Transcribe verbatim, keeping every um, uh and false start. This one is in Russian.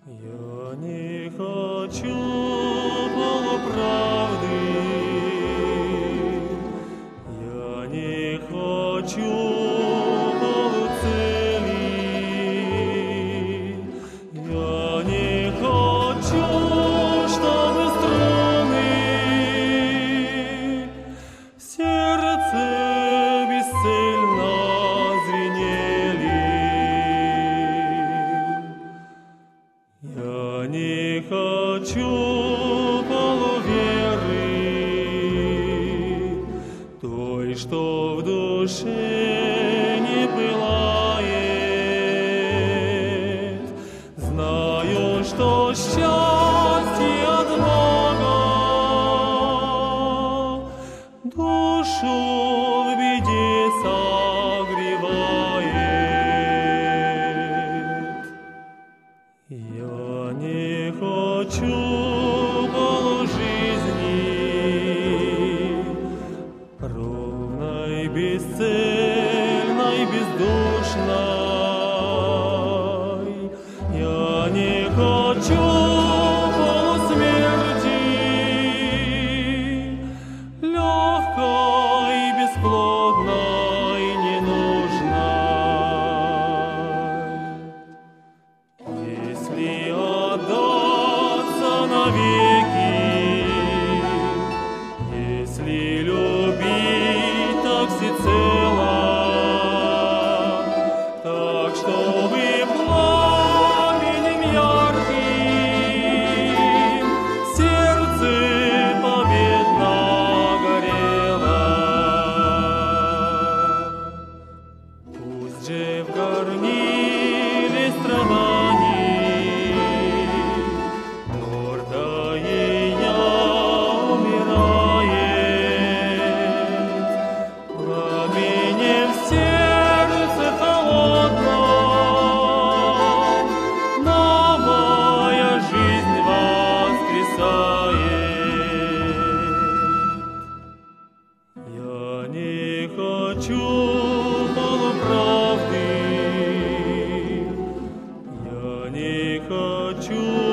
Я не хочу полуправды, я не хочу полуцели, я не хочу, чтобы струны в сердце бесцельно звенели. Я не хочу полуверы, той, что в душе не пылает. Знаю, что счастье от Бога душу в беде согревает. Я не хочу полужизни, ровной, бесцельной, бездушной. Я не хочу полусмерти, легкой, бесплодной, ненужной. Если отдаться навеки, если любить так всецело, так, чтобы пламенем ярким сердце победно горело. Пусть же в горниле страданий гордое я умирает, пламенем в сердце холодном новая жизнь воскресает. Я не хочу полуправды, я не хочу